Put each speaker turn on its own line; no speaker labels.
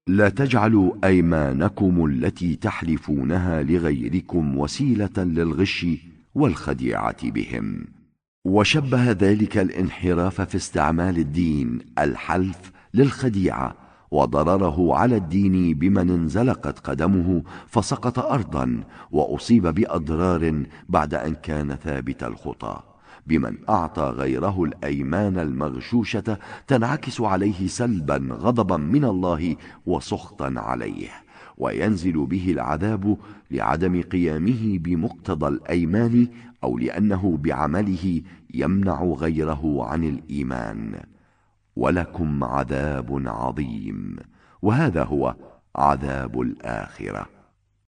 لا تجعلوا أيمانكم التي تحلفونها لغيركم وسيلة للغش والخديعة بهم. وشبه ذلك الانحراف في استعمال الدين، الحلف، للخديعة وضرره على الدين بمن انزلقت قدمه فسقط أرضا وأصيب بأضرار بعد أن كان ثابت الخطى، بمن أعطى غيره الأيمان المغشوشة تنعكس عليه سلبا غضبا من الله وسخطا عليه، وينزل به العذاب لعدم قيامه بمقتضى الأيمان أو لأنه بعمله يمنع غيره عن الإيمان. ولكم عذاب عظيم، وهذا هو عذاب الآخرة.